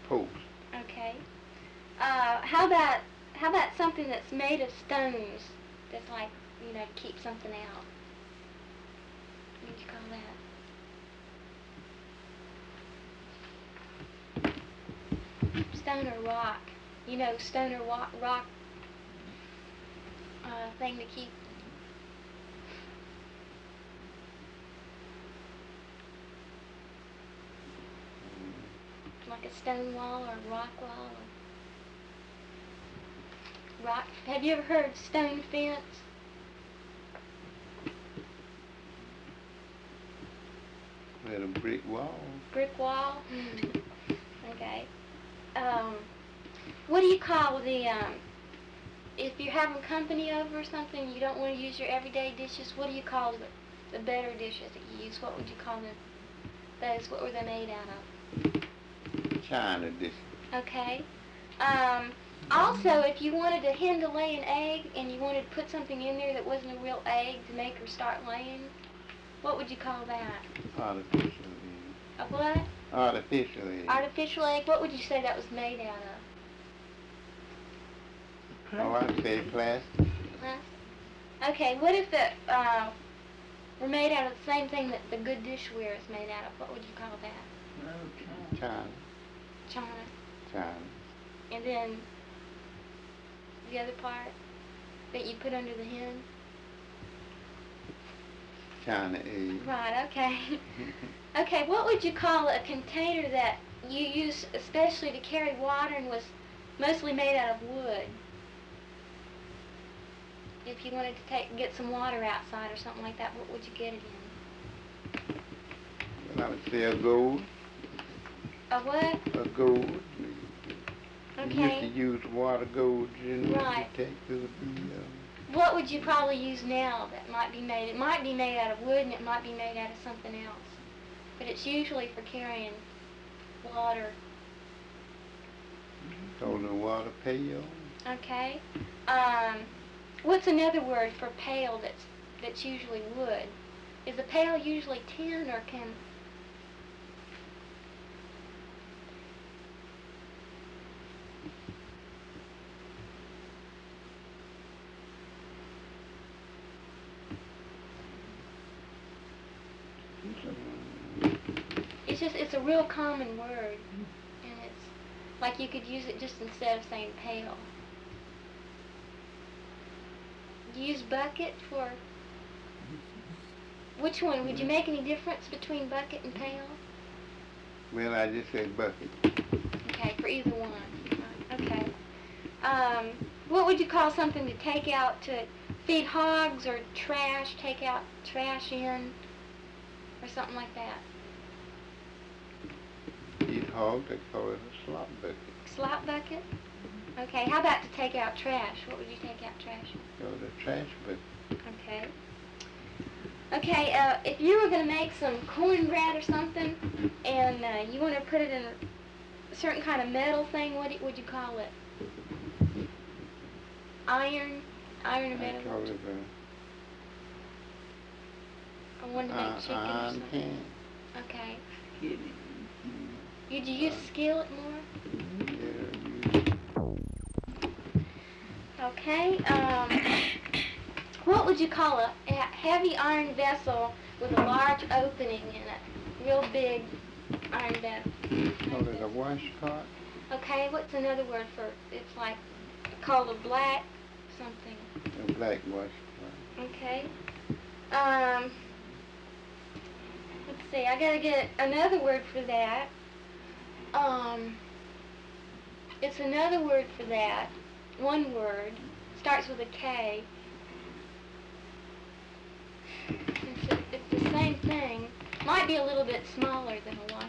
post. Okay. How about something that's made of stones? That's like, to keep something out. What would you call that? Stone or rock. Stone or rock thing to keep. Like a stone wall or a rock wall. Rock. Have you ever heard of stone fence? With a brick wall. Brick wall? Okay. What do you call if you're having company over or something, you don't want to use your everyday dishes, what do you call the better dishes that you use? What would you call them? Those, what were they made out of? China dishes. Okay. Also, if you wanted a hen to lay an egg and you wanted to put something in there that wasn't a real egg to make her start laying, what would you call that? Artificial egg. A what? Artificial egg. Artificial egg? What would you say that was made out of? Oh, I'd say plastic. Plastic? Okay, what if it were made out of the same thing that the good dishware is made out of? What would you call that? China. China. China. And then the other part that you put under the hen? China egg. Right, okay. Okay, what would you call a container that you use especially to carry water and was mostly made out of wood? If you wanted to get some water outside or something like that, what would you get it in? Well, I would say a gold. A what? A gold. Okay. You used to use water gold in right. to take to the What would you probably use now that might be made? It might be made out of wood and it might be made out of something else. But it's usually for carrying water. Called a water pail. Okay. What's another word for pail that's usually wood? Is a pail usually tin or can... It's a real common word, and it's like you could use it just instead of saying pail. You use bucket for... Which one? Would you make any difference between bucket and pail? Well, I just said bucket. Okay, for either one. Okay. What would you call something to take out to feed hogs or trash, take out trash in, or something like that? Feed hogs, they call it a slop bucket. Slop bucket? Okay, how about to take out trash? What would you take out trash? Called a trash bucket. Okay. Okay, if you were going to make some cornbread or something, and you want to put it in a certain kind of metal thing, what would you call it? Iron or metal? I call it I wanted to make chicken or iron something. pan. Okay. Did you use skillet more? Yeah. Okay. What would you call a heavy iron vessel with a large opening in it? Real big iron vessel. Call it a washcloth. Okay, what's another word for it's like called a black something? A black washcloth. Okay. Let's see, I gotta get another word for that. It's another word for that. One word. Starts with a K. It's the same thing. Might be a little bit smaller than a